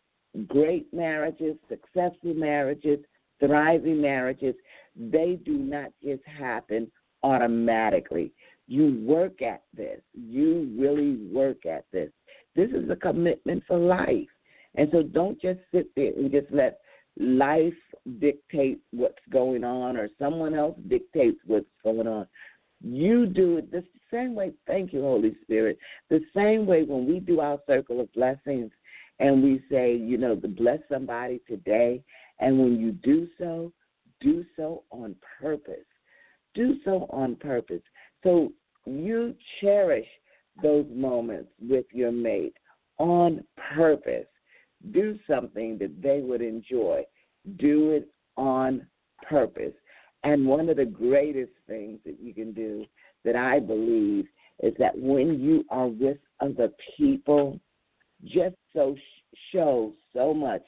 great marriages, successful marriages, thriving marriages, they do not just happen automatically. You work at this. You really work at this. This is a commitment for life. And so don't just sit there and just let life dictate what's going on or someone else dictates what's going on. You do it the same way. Thank you, Holy Spirit. The same way when we do our circle of blessings and we say, you know, to bless somebody today, and when you do so, do so on purpose. Do so on purpose. So you cherish those moments with your mate on purpose. Do something that they would enjoy. Do it on purpose. And one of the greatest things that you can do that I believe is that when you are with other people, just so show so much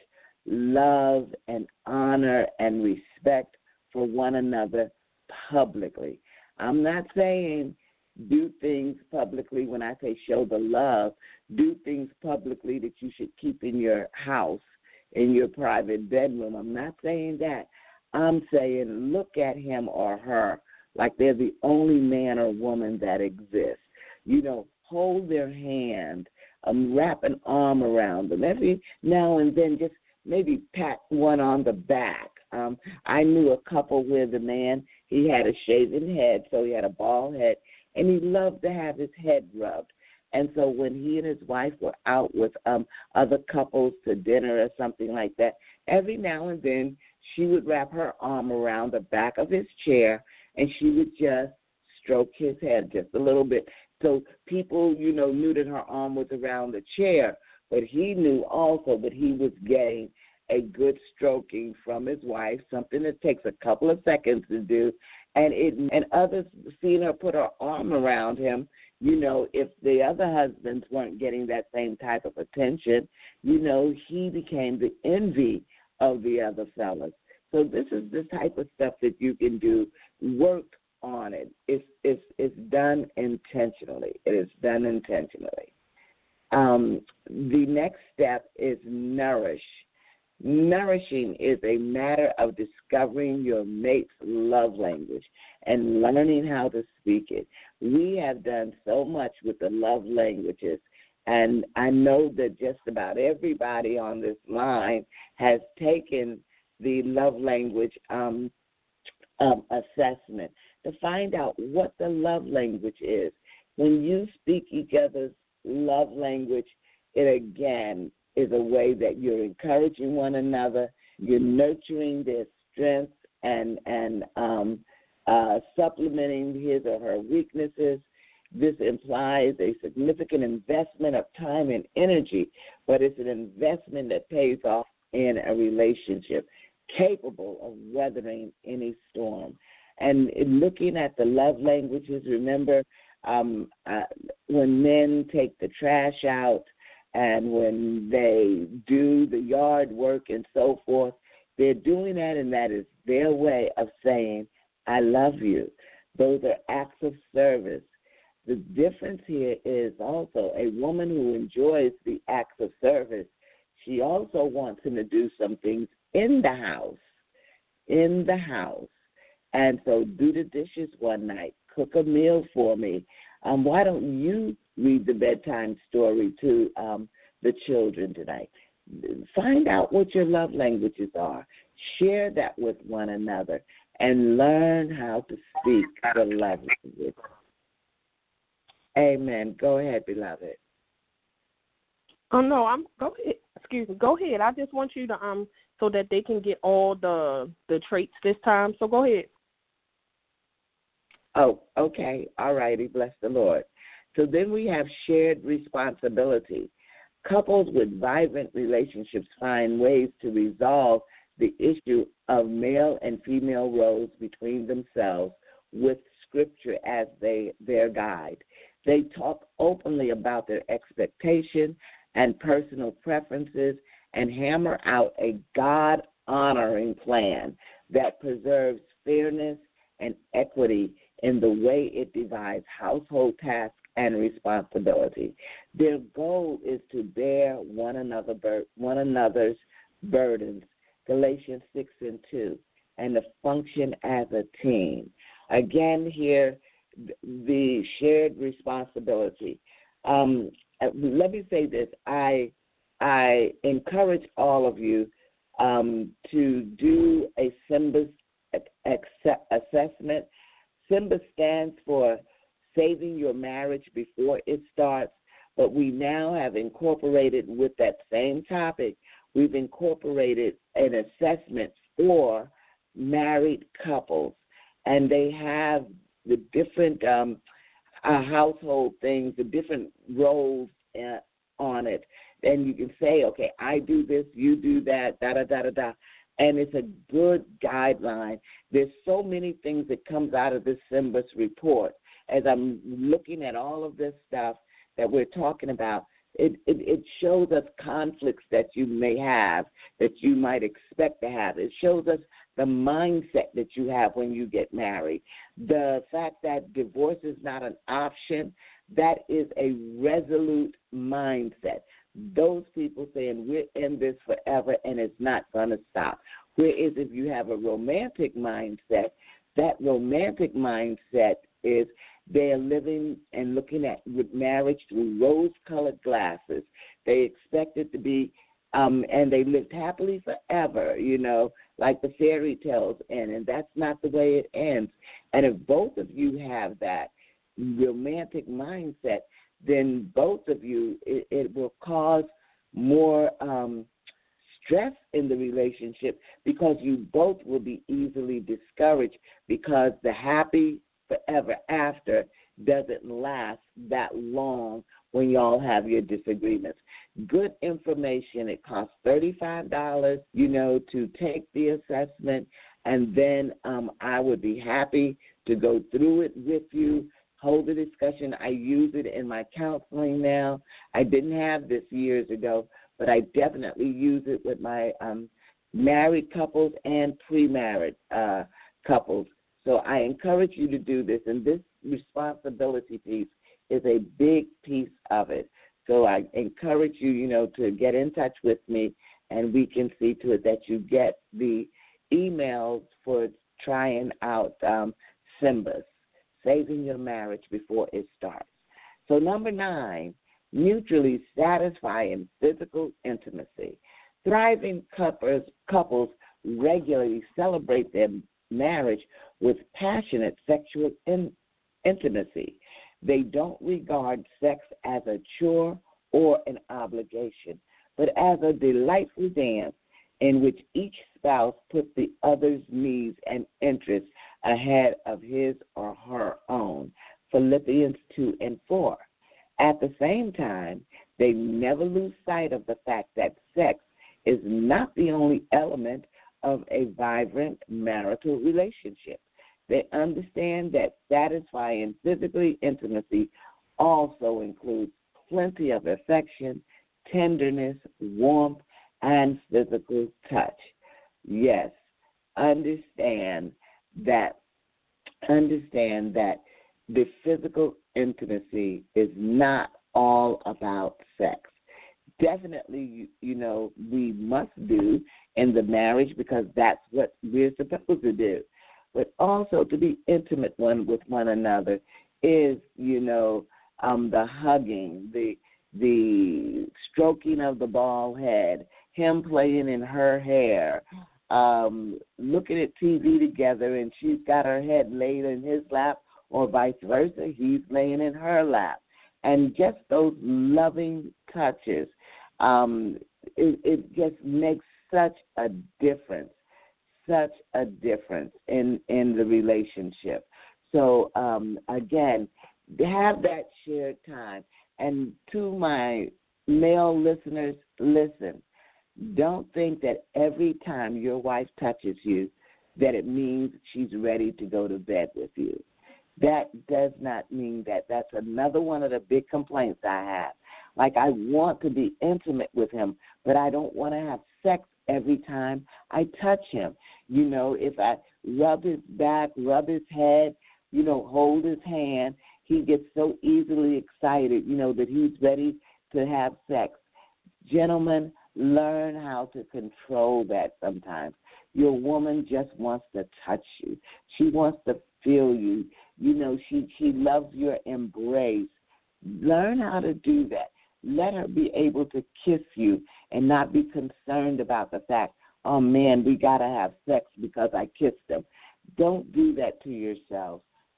love and honor and respect for one another publicly. I'm not saying do things publicly. When I say show the love, do things publicly that you should keep in your house, in your private bedroom. I'm not saying that. I'm saying look at him or her like they're the only man or woman that exists. You know, hold their hand, um, wrap an arm around them. Every now and then just maybe pat one on the back. Um, I knew a couple where the man, he had a shaven head, so he had a bald head, and he loved to have his head rubbed. And so when he and his wife were out with um, other couples to dinner or something like that, every now and then she would wrap her arm around the back of his chair, and she would just stroke his head just a little bit. So people, you know, knew that her arm was around the chair, but he knew also that he was getting a good stroking from his wife, something that takes a couple of seconds to do. And it and others seeing her put her arm around him, you know, if the other husbands weren't getting that same type of attention, you know, he became the envy of the other fellas. So this is the type of stuff that you can do. Work on it. It's it's it's done intentionally. It is done intentionally. Um, the next step is nourish. Nourishing is a matter of discovering your mate's love language and learning how to speak it. We have done so much with the love languages, and I know that just about everybody on this line has taken the love language um, um, assessment to find out what the love language is. When you speak each other's love language, it again is a way that you're encouraging one another, you're nurturing their strengths and and um, uh, supplementing his or her weaknesses. This implies a significant investment of time and energy, but it's an investment that pays off in a relationship capable of weathering any storm. And in looking at the love languages, remember um, uh, when men take the trash out, and when they do the yard work and so forth, they're doing that, and that is their way of saying, I love you. Those are acts of service. The difference here is also a woman who enjoys the acts of service, she also wants him to do some things in the house, in the house. And so do the dishes one night, cook a meal for me. Um, why don't you read the bedtime story to um, the children tonight? Find out what your love languages are. Share that with one another and learn how to speak the love language. Amen. Go ahead, beloved. Oh no, I'm go ahead. Excuse me. Go ahead. I just want you to um so that they can get all the the traits this time. So go ahead. Oh, okay. All righty. Bless the Lord. So then we have shared responsibility. Couples with vibrant relationships find ways to resolve the issue of male and female roles between themselves with Scripture as they, their guide. They talk openly about their expectation and personal preferences and hammer out a God honoring plan that preserves fairness and equity in the way it divides household tasks and responsibility. Their goal is to bear one another bur- one another's burdens, Galatians six and two, and to function as a team. Again, here, the shared responsibility. Um, let me say this. I I encourage all of you um, to do a SYMBIS assessment. SYMBIS stands for Saving Your Marriage Before It Starts, but we now have incorporated with that same topic, we've incorporated an assessment for married couples, and they have the different um, uh, household things, the different roles uh, on it. And you can say, okay, I do this, you do that, da, da, da, da, da. And it's a good guideline. There's so many things that comes out of this SYMBIS report. As I'm looking at all of this stuff that we're talking about, it, it, it shows us conflicts that you may have, that you might expect to have. It shows us the mindset that you have when you get married. The fact that divorce is not an option, that is a resolute mindset. Those people saying we're in this forever and it's not going to stop. Whereas if you have a romantic mindset, that romantic mindset is they're living and looking at marriage through rose-colored glasses. They expect it to be, um, and they lived happily forever, you know, like the fairy tales end, and that's not the way it ends. And if both of you have that romantic mindset, then both of you, it, it will cause more um, stress in the relationship because you both will be easily discouraged because the happy forever after doesn't last that long when y'all have your disagreements. Good information. It costs thirty-five dollars, you know, to take the assessment, and then um, I would be happy to go through it with you, hold the discussion. I use it in my counseling now. I didn't have this years ago, but I definitely use it with my um, married couples and pre-married uh, couples. So I encourage you to do this, and this responsibility piece is a big piece of it. So I encourage you, you know, to get in touch with me, and we can see to it that you get the emails for trying out um, SYMBIS, Saving Your Marriage Before It Starts. So number nine, mutually satisfying physical intimacy. Thriving couples, couples regularly celebrate their marriage with passionate sexual in, intimacy. They don't regard sex as a chore or an obligation, but as a delightful dance in which each spouse puts the other's needs and interests ahead of his or her own, Philippians two and four. At the same time, they never lose sight of the fact that sex is not the only element of a vibrant marital relationship. They understand that satisfying physical intimacy also includes plenty of affection, tenderness, warmth, and physical touch. Yes, understand that understand that the physical intimacy is not all about sex. Definitely, you, you know, we must do in the marriage because that's what we're supposed to do. But also to be intimate one with one another is, you know, um, the hugging, the the stroking of the bald head, him playing in her hair, um, looking at T V together and she's got her head laid in his lap or vice versa, he's laying in her lap. And just those loving touches, um, it, it just makes such a difference. Such a difference in, in the relationship. So, um, again, have that shared time. And to my male listeners, listen, don't think that every time your wife touches you that it means she's ready to go to bed with you. That does not mean that. That's another one of the big complaints I have. Like, I want to be intimate with him, but I don't want to have sex every time I touch him. You know, if I rub his back, rub his head, you know, hold his hand, he gets so easily excited, you know, that he's ready to have sex. Gentlemen, learn how to control that sometimes. Your woman just wants to touch you. She wants to feel you. You know, she, she loves your embrace. Learn how to do that. Let her be able to kiss you and not be concerned about the fact, oh, man, we got to have sex because I kissed him. Don't do that to yourself.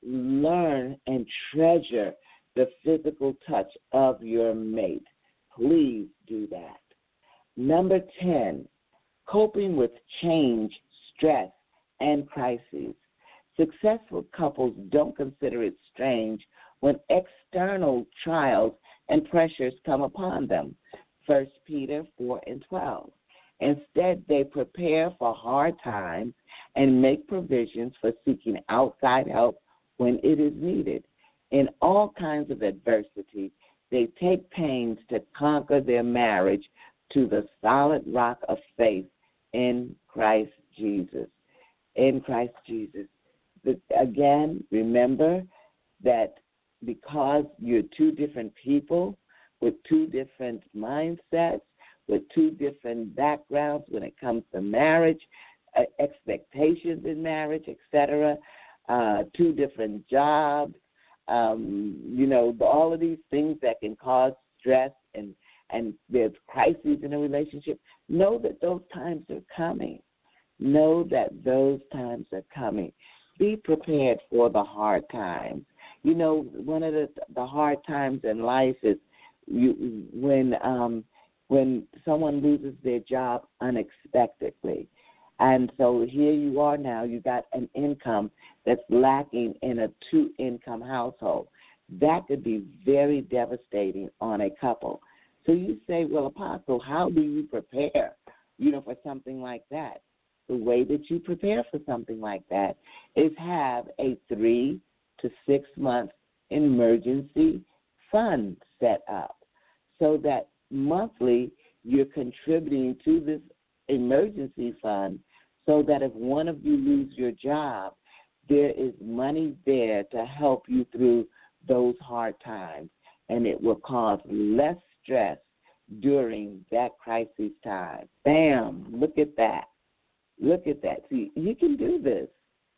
Learn and treasure the physical touch of your mate. Please do that. Number ten, coping with change, stress, and crises. Successful couples don't consider it strange when external trials and pressures come upon them. First Peter four and twelve. Instead, they prepare for hard times and make provisions for seeking outside help when it is needed. In all kinds of adversity, they take pains to conquer their marriage to the solid rock of faith in Christ Jesus. In Christ Jesus. But again, remember that because you're two different people with two different mindsets, with two different backgrounds when it comes to marriage, uh, expectations in marriage, et cetera, uh, two different jobs, um, you know, all of these things that can cause stress and, and there's crises in a relationship, know that those times are coming. Know that those times are coming. Be prepared for the hard times. You know, one of the, the hard times in life is you, when um, when someone loses their job unexpectedly. And so here you are now, you got an income that's lacking in a two-income household. That could be very devastating on a couple. So you say, well, Apostle, how do you prepare, you know, for something like that? The way that you prepare for something like that is have a three to six month emergency fund set up so that monthly you're contributing to this emergency fund so that if one of you lose your job, there is money there to help you through those hard times, and it will cause less stress during that crisis time. Bam, look at that. Look at that. See, you can do this.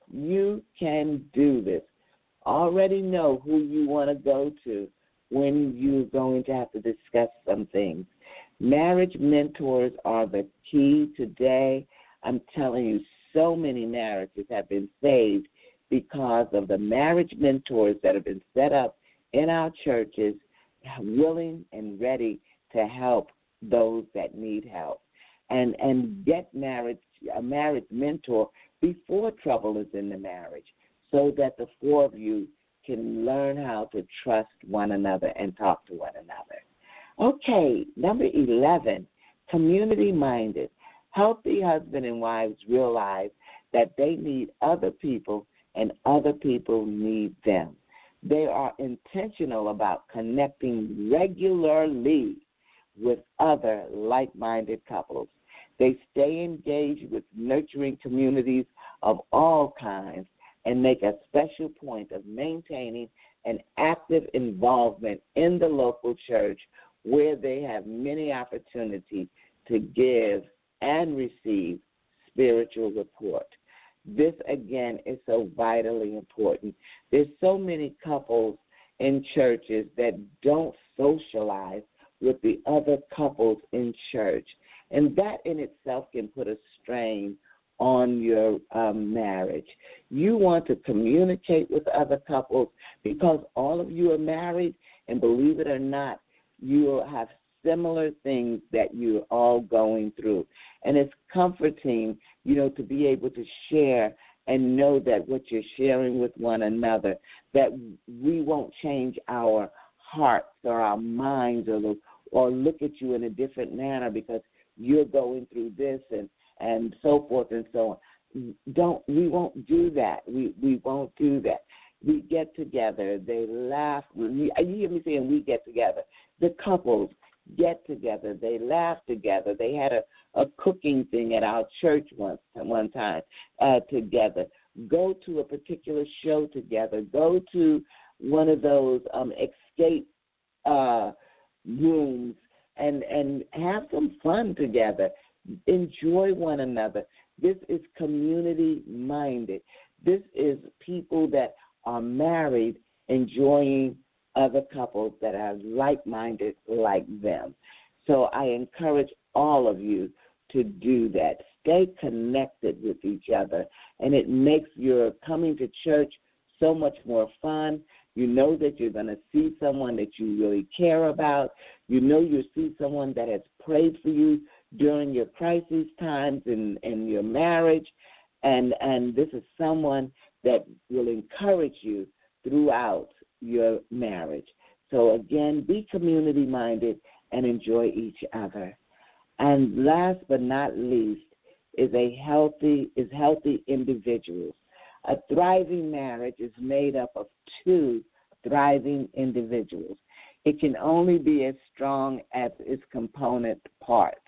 You can do this. Already know who you want to go to when you're going to have to discuss some things. Marriage mentors are the key today. I'm telling you, so many marriages have been saved because of the marriage mentors that have been set up in our churches, willing and ready to help those that need help. And and get married, a marriage mentor before trouble is in the marriage so that the four of you can learn how to trust one another and talk to one another. Okay, number eleven, community-minded. Healthy husband and wives realize that they need other people and other people need them. They are intentional about connecting regularly with other like-minded couples. They stay engaged with nurturing communities of all kinds and make a special point of maintaining an active involvement in the local church where they have many opportunities to give and receive spiritual support. This, again, is so vitally important. There's so many couples in churches that don't socialize with the other couples in church, and that in itself can put a strain on your um, marriage. You want to communicate with other couples because all of you are married, and believe it or not, you will have similar things that you're all going through. And it's comforting, you know, to be able to share and know that what you're sharing with one another, that we won't change our hearts or our minds or, or look at you in a different manner because you're going through this and, and so forth and so on. Don't we won't do that. We we won't do that. We get together. They laugh. You hear me saying we get together. The couples get together. They laugh together. They had a, a cooking thing at our church once one time uh, together. Go to a particular show together. Go to one of those um, escape uh, rooms and, and have some fun together. Enjoy one another. This is community-minded. This is people that are married enjoying other couples that are like-minded like them. So I encourage all of you to do that. Stay connected with each other, and it makes your coming to church so much more fun. You know that you're going to see someone that you really care about. You know you'll see someone that has prayed for you during your crisis times in, in your marriage, and, and this is someone that will encourage you throughout your marriage. So, again, be community-minded and enjoy each other. And last but not least is a healthy is healthy individuals. A thriving marriage is made up of two thriving individuals. It can only be as strong as its component parts,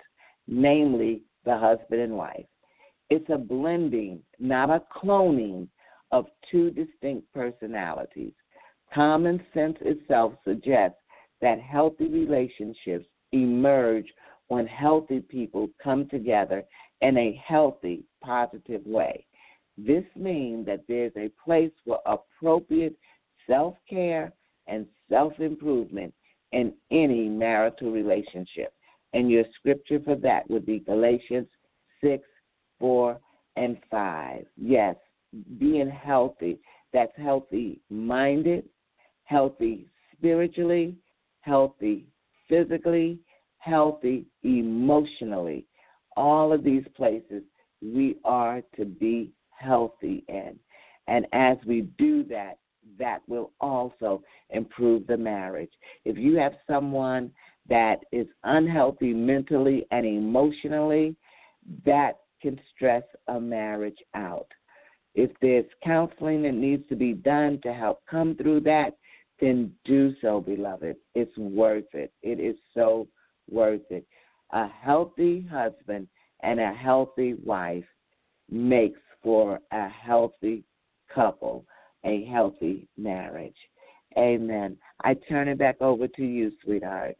namely the husband and wife. It's a blending, not a cloning, of two distinct personalities. Common sense itself suggests that healthy relationships emerge when healthy people come together in a healthy, positive way. This means that there's a place for appropriate self-care and self-improvement in any marital relationship. And your scripture for that would be Galatians six, four, and five. Yes, being healthy. That's healthy-minded, healthy spiritually, healthy physically, healthy emotionally. All of these places we are to be healthy in. And as we do that, that will also improve the marriage. If you have someone that is unhealthy mentally and emotionally, that can stress a marriage out. If there's counseling that needs to be done to help come through that, then do so, beloved. It's worth it. It is so worth it. A healthy husband and a healthy wife makes for a healthy couple, a healthy marriage. Amen. I turn it back over to you, sweetheart.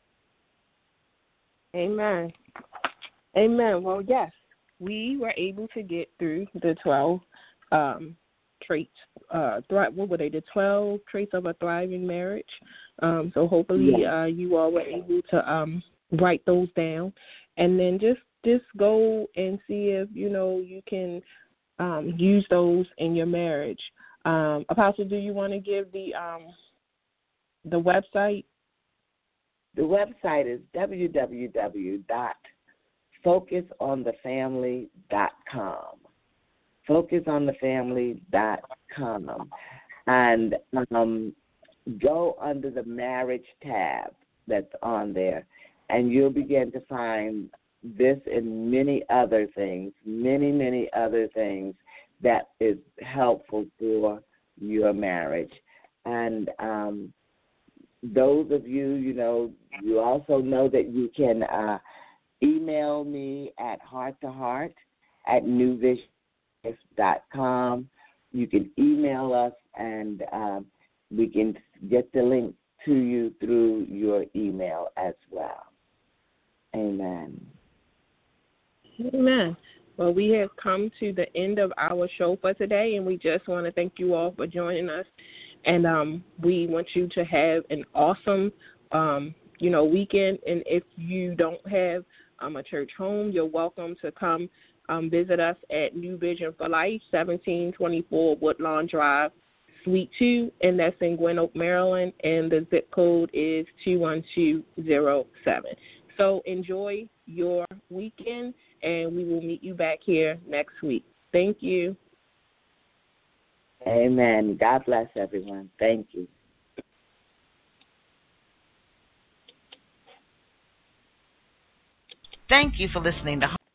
Amen. Amen. Well, yes, we were able to get through the twelve um, traits. Uh, thri- what were they? The twelve traits of a thriving marriage. Um, so hopefully yes. uh, you all were able to um, write those down, and then just just go and see if you know you can um, use those in your marriage. Um, Apostle, do you want to give the um, the website? The website is w w w dot focus on the family dot com. focus on the family dot com. And um, go under the marriage tab that's on there, and you'll begin to find this and many other things, many, many other things that is helpful for your marriage. And um, those of you, you know, you also know that you can uh, email me at heart to heart at new vision dot com. You can email us, and um, we can get the link to you through your email as well. Amen. Amen. Well, we have come to the end of our show for today, and we just want to thank you all for joining us. And um, we want you to have an awesome, um, you know, weekend. And if you don't have um, a church home, you're welcome to come um, visit us at New Vision for Life, seventeen twenty-four Woodlawn Drive, Suite two, and that's in Gwen Oak, Maryland, and the zip code is two one two zero seven. So enjoy your weekend, and we will meet you back here next week. Thank you. Amen. God bless everyone. Thank you. Thank you for listening to